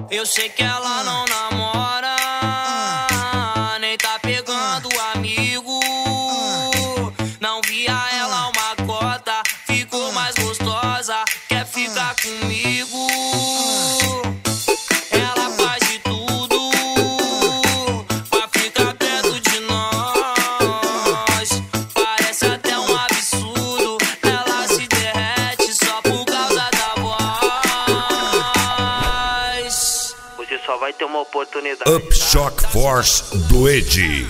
Eu sei que ela não namora, nem tá pegando amigo. Não via ela uma cota, ficou mais gostosa, quer ficar comigo. Ela faz de tudo pra ficar perto de nós. Parece até um absurdo, ela se derrete só por causa da voz. Você só vai ter uma oportunidade. Upshock Force do Edi.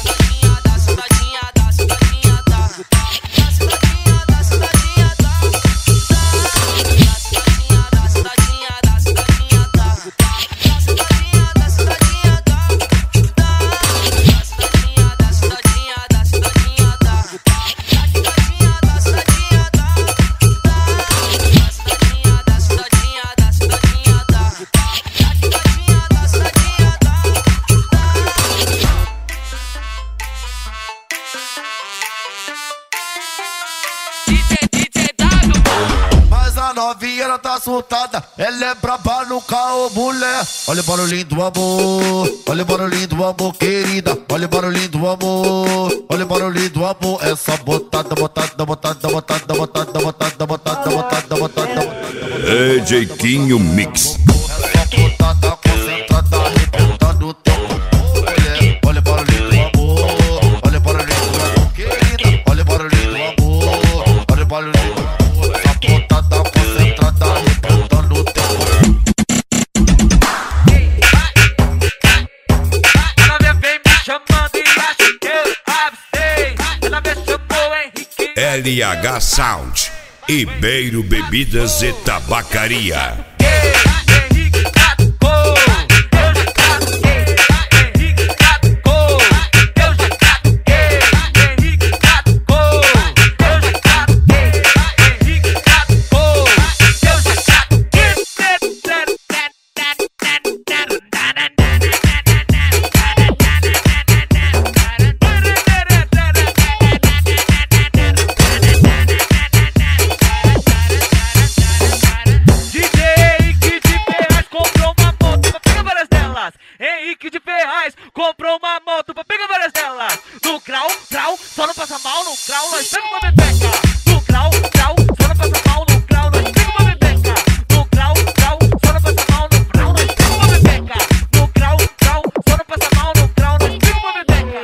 Novinha, ela tá soltada, ela é braba no caô, mulher. Olha o barulhinho do amor, olha o barulhinho do amor, querida. Olha o barulhinho do amor, olha o barulhinho do amor. Essa botada, botada, botada, botada, botada, botada, botada, botada, botada. DJ Quinho Mix. Essa botada concentrada, arrebentando o teu corpo, mulher. Olha o barulhinho do amor, olha o barulhinho do amor, querida. Olha o barulhinho do amor, olha o barulhinho do amor. Essa botada concentrada, arrebentando o teu corpo. Ela vem me chamando e acha que eu avistei. Ela me chamou Henrique. LH Sound, Ibeiro Bebidas e Tabacaria. Henrique catucou, eu já catuquei. Henrique catucou, eu já catuquei. Henrique catucou, eu já catuquei. Henrique catucou, eu já catuquei. Henrique de Ferraz comprou uma moto pra pegar várias delas. No grau, grau, só não passa mal. No grau, nós pega uma bebeca. No grau, grau, só não passa mal. No grau, nós pega uma bebeca. No grau, grau, só não passa mal. No grau, nós pega uma bebeca. No grau, grau, só não passa mal. No grau, nós pega uma bebeca.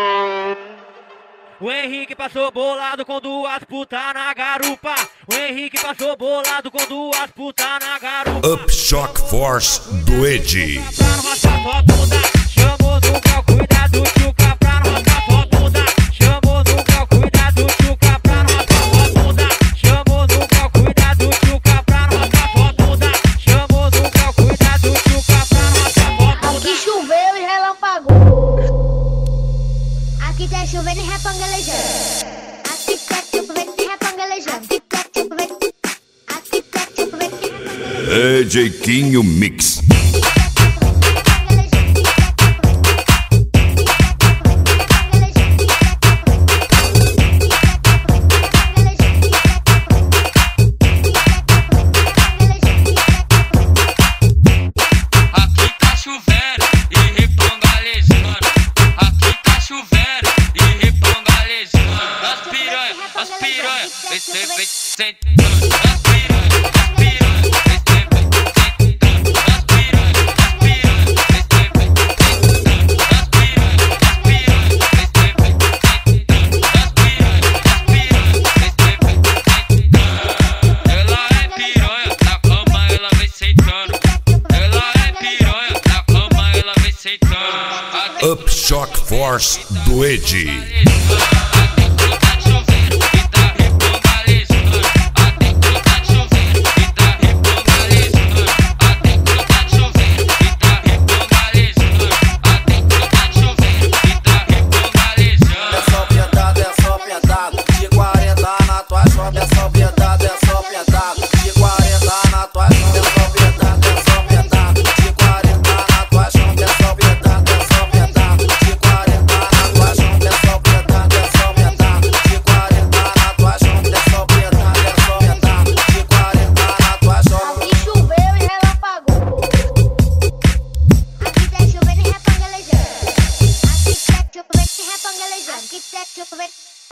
O Henrique passou bolado com duas putas na garupa. O Henrique passou bolado com duas putas na garupa. Upshock Force do Edi. Pra não rasgar tua bunda, chamou no grau, cuidado, tchuca. Pra não rasgar tua bunda, chamou no grau, cuidado, tchuca. Pra não rasgar tua bunda, chamou no grau, cuidado, tchuca. Pra não rasgar tua bunda, chamou no grau, cuidado, tchuca. Pra não rasgar tua bunda. Aqui choveu e relampagou. Aqui tá chovendo e repangalejando. Aqui tá chovendo e repangalejando. Aqui tá chovendo. Aqui tá chovendo e repangalejando. DJ Quinho Mix. Upshock Force do Edi. Só piedade, repangalejando. Aqui tá chovendo.